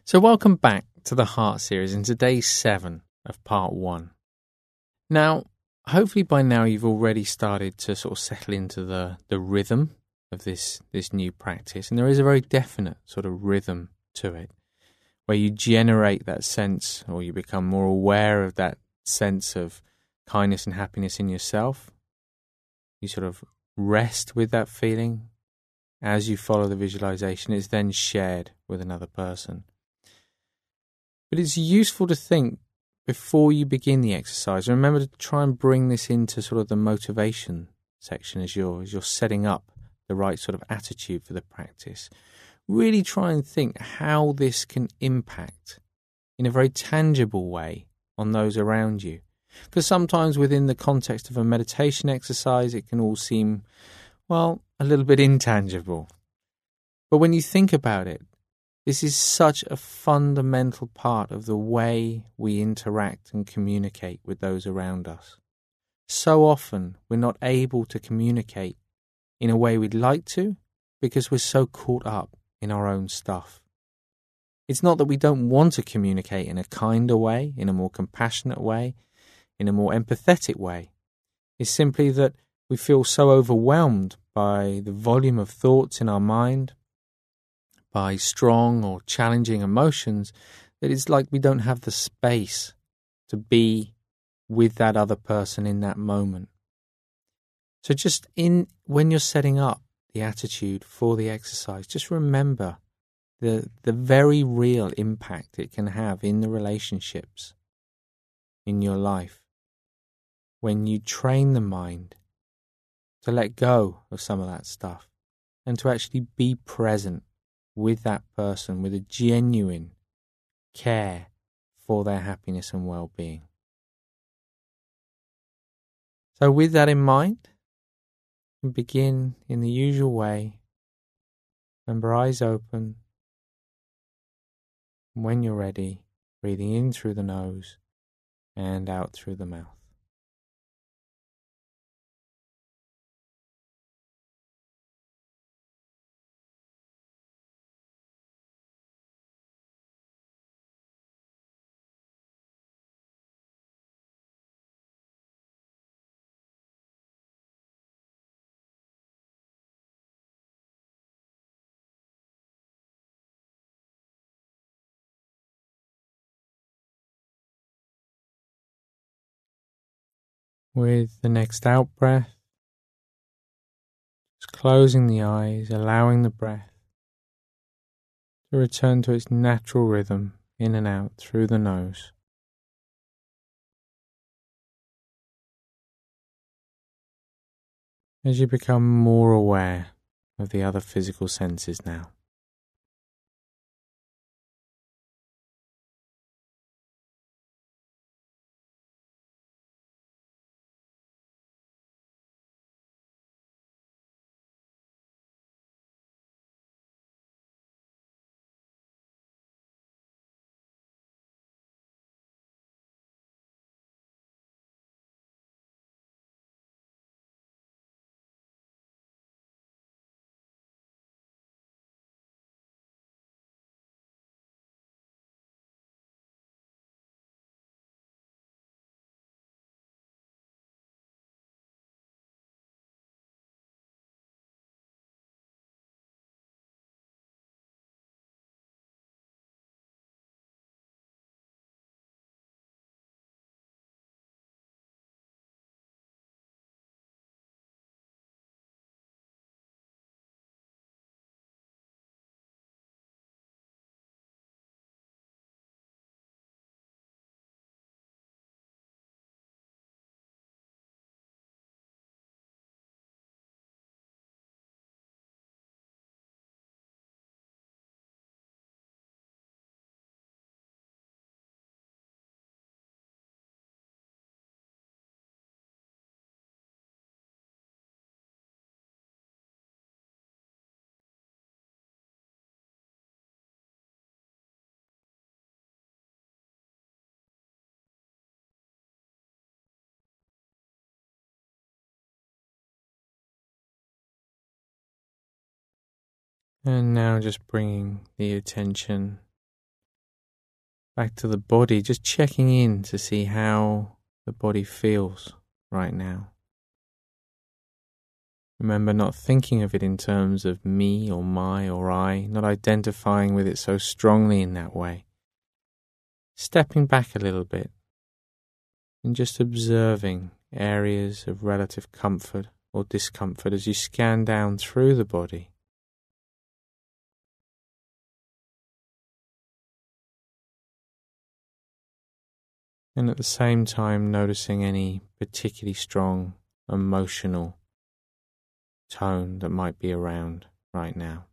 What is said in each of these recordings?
So welcome back to the Heart series and today's 7 of part 1. Now, hopefully by now you've already started to sort of settle into the rhythm of this new practice, and there is a very definite sort of rhythm to it where you generate that sense, or you become more aware of that sense of kindness and happiness in yourself. You sort of rest with that feeling as you follow the visualization. It's then shared with another person. But it's useful to think before you begin the exercise. Remember to try and bring this into sort of the motivation section as you're setting up the right sort of attitude for the practice. Really try and think how this can impact in a very tangible way on those around you. Because sometimes within the context of a meditation exercise, it can all seem, well, a little bit intangible. But when you think about it, this is such a fundamental part of the way we interact and communicate with those around us. So often we're not able to communicate in a way we'd like to because we're so caught up in our own stuff. It's not that we don't want to communicate in a kinder way, in a more compassionate way, in a more empathetic way. It's simply that we feel so overwhelmed by the volume of thoughts in our mind, by strong or challenging emotions, that it's like we don't have the space to be with that other person in that moment. So just when you're setting up the attitude for the exercise, just remember the very real impact it can have in the relationships in your life when you train the mind to let go of some of that stuff and to actually be present with that person with a genuine care for their happiness and well-being. So with that in mind, you can begin in the usual way. Remember, eyes open. When you're ready, breathing in through the nose and out through the mouth. With the next out breath, just closing the eyes, allowing the breath to return to its natural rhythm in and out through the nose. As you become more aware of the other physical senses now. And now just bringing the attention back to the body, just checking in to see how the body feels right now. Remember not thinking of it in terms of me or my or I, not identifying with it so strongly in that way. Stepping back a little bit and just observing areas of relative comfort or discomfort as you scan down through the body. And at the same time noticing any particularly strong emotional tone that might be around right now.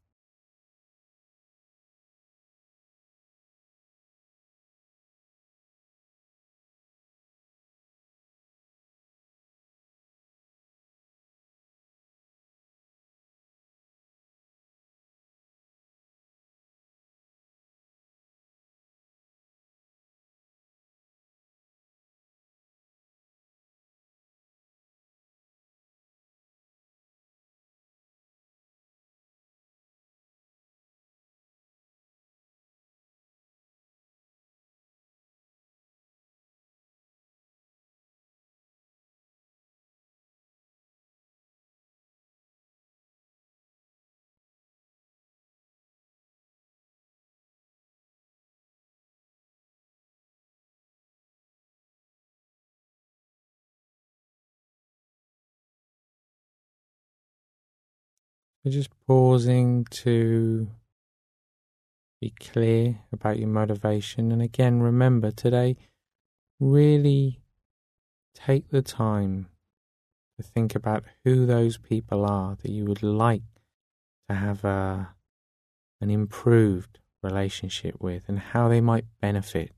So just pausing to be clear about your motivation. And again, remember today, really take the time to think about who those people are that you would like to have an improved relationship with and how they might benefit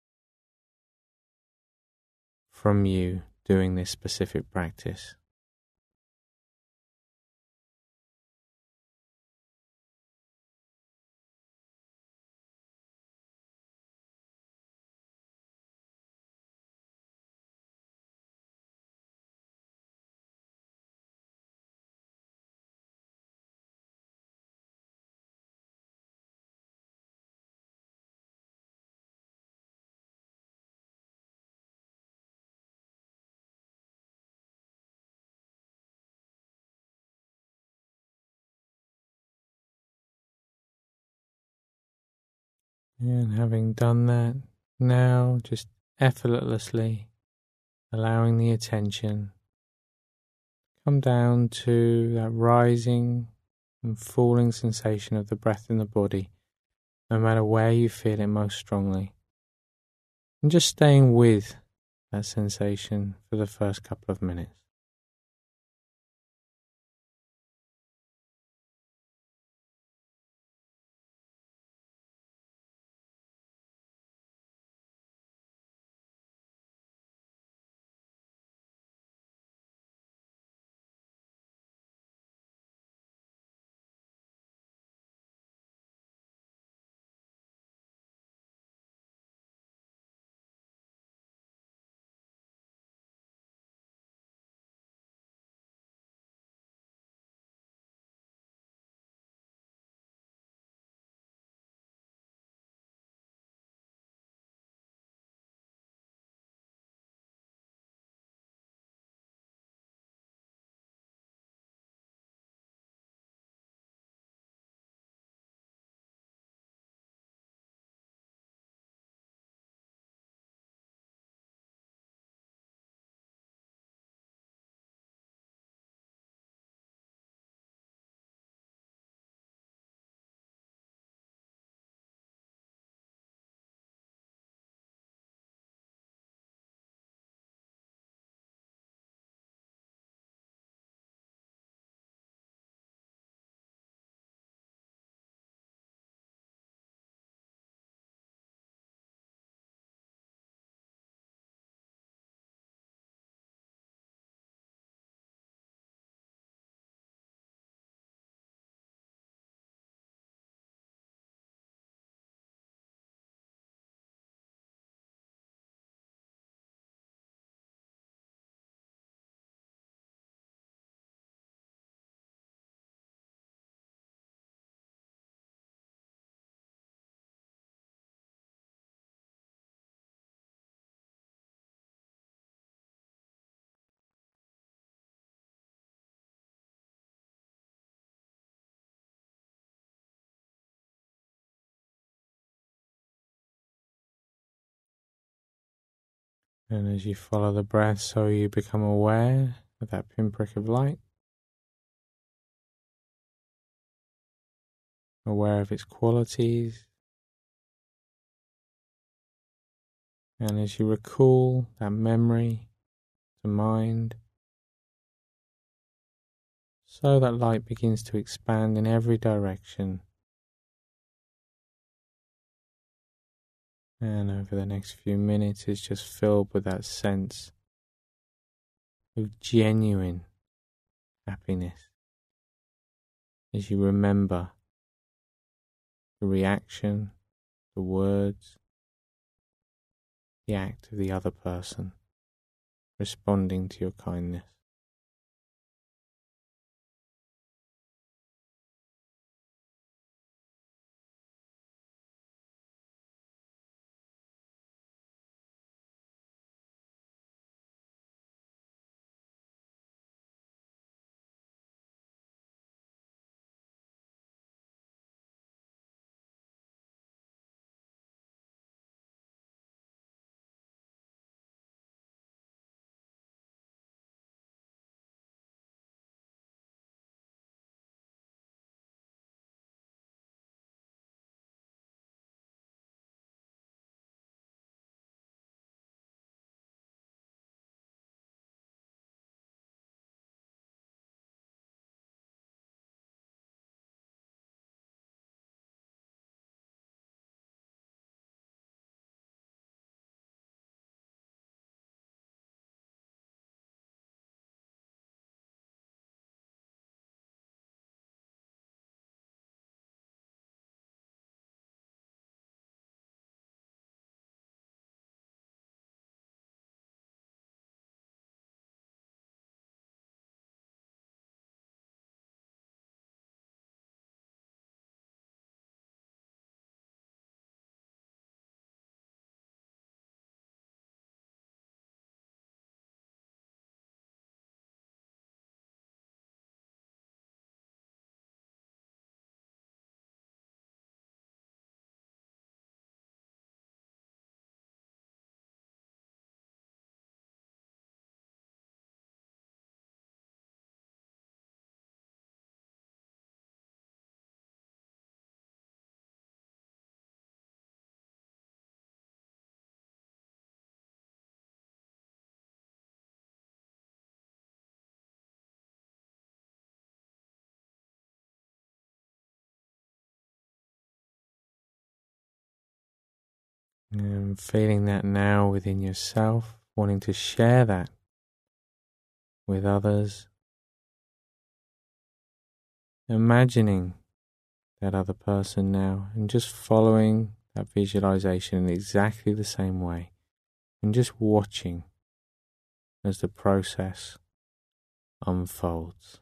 from you doing this specific practice. And having done that, now just effortlessly allowing the attention come down to that rising and falling sensation of the breath in the body, no matter where you feel it most strongly. And just staying with that sensation for the first couple of minutes. And as you follow the breath, so you become aware of that pinprick of light, aware of its qualities. And as you recall that memory to mind, so that light begins to expand in every direction. And over the next few minutes, it's just filled with that sense of genuine happiness as you remember the reaction, the words, the act of the other person responding to your kindness. And feeling that now within yourself, wanting to share that with others, imagining that other person now and just following that visualization in exactly the same way and just watching as the process unfolds.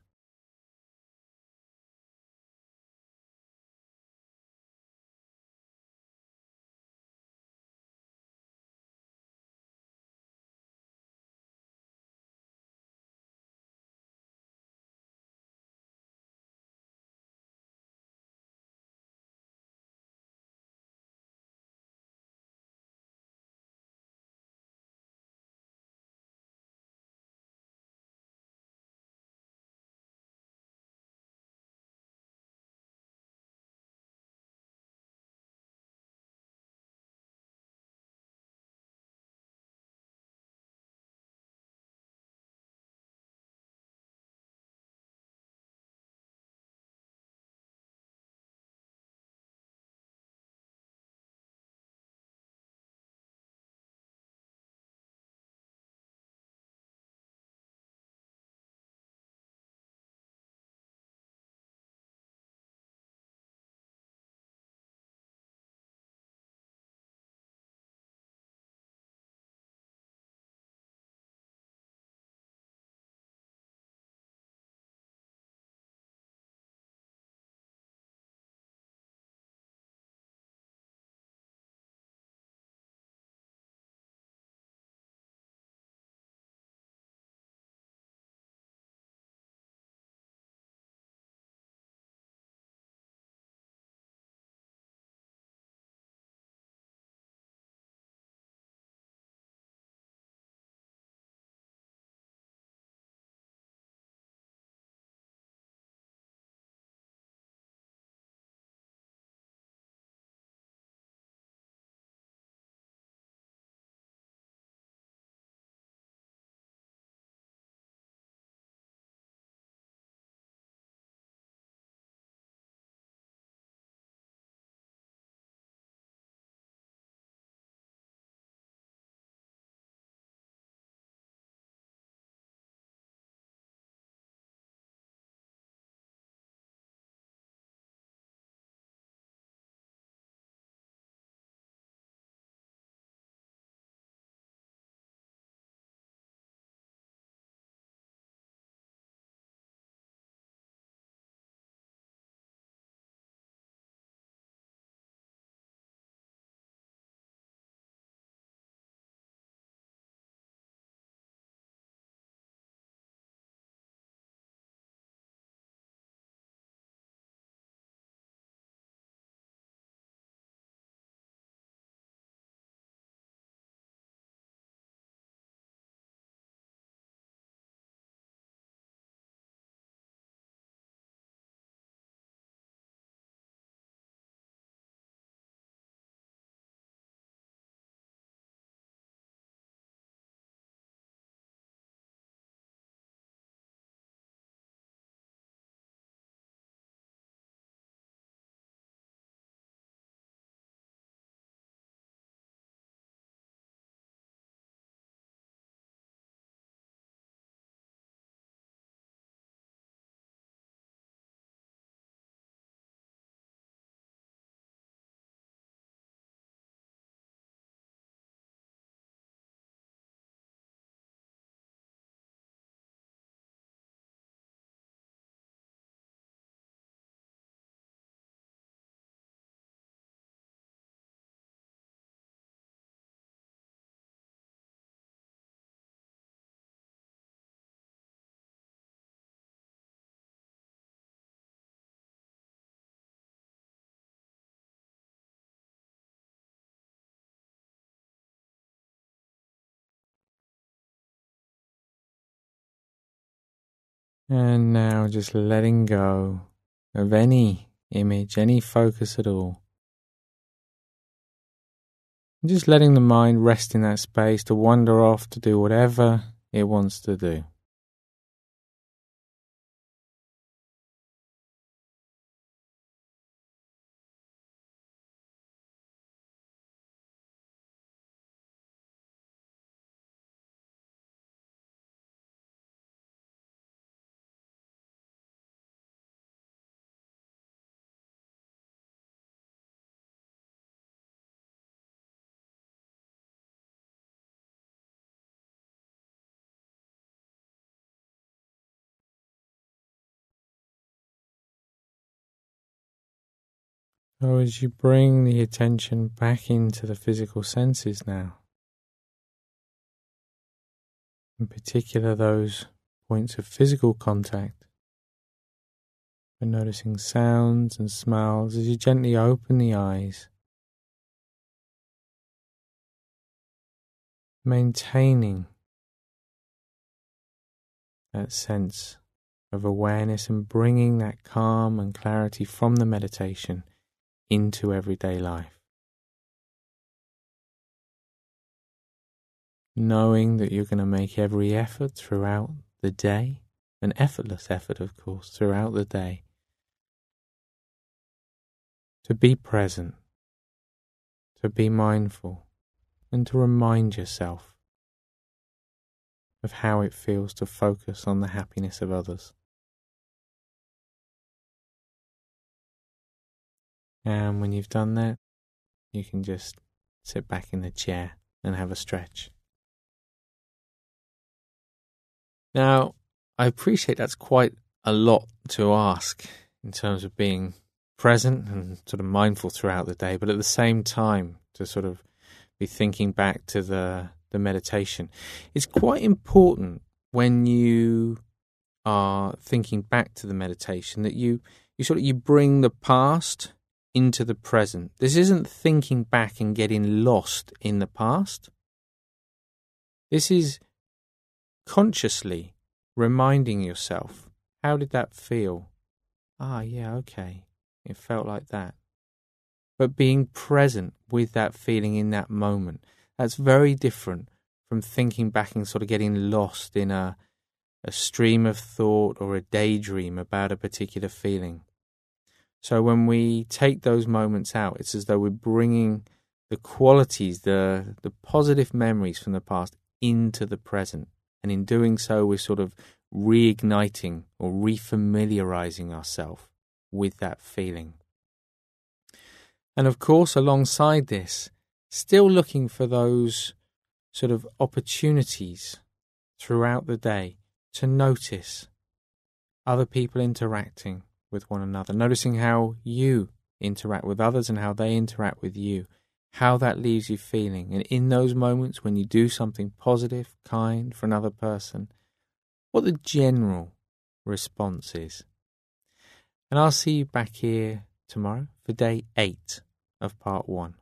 And now just letting go of any image, any focus at all. And just letting the mind rest in that space to wander off to do whatever it wants to do. So as you bring the attention back into the physical senses now, in particular those points of physical contact, and noticing sounds and smells as you gently open the eyes, maintaining that sense of awareness and bringing that calm and clarity from the meditation into everyday life. Knowing that you're going to make every effort throughout the day, an effortless effort of course, throughout the day, to be present, to be mindful, and to remind yourself of how it feels to focus on the happiness of others. And when you've done that, you can just sit back in the chair and have a stretch. Now, I appreciate that's quite a lot to ask in terms of being present and sort of mindful throughout the day, but at the same time to sort of be thinking back to the meditation. It's quite important when you are thinking back to the meditation that you bring the past into the present. This isn't thinking back and getting lost in the past. This is consciously reminding yourself, how did that feel? Yeah, okay. It felt like that. But being present with that feeling in that moment, that's very different from thinking back and sort of getting lost in a stream of thought or a daydream about a particular feeling. So when we take those moments out, it's as though we're bringing the qualities, the positive memories from the past into the present. And in doing so, we're sort of reigniting or refamiliarizing ourselves with that feeling. And of course, alongside this, still looking for those sort of opportunities throughout the day to notice other people interacting with one another, noticing how you interact with others and how they interact with you, how that leaves you feeling. And in those moments when you do something positive, kind for another person, what the general response is. And I'll see you back here tomorrow for day 8 of part 1.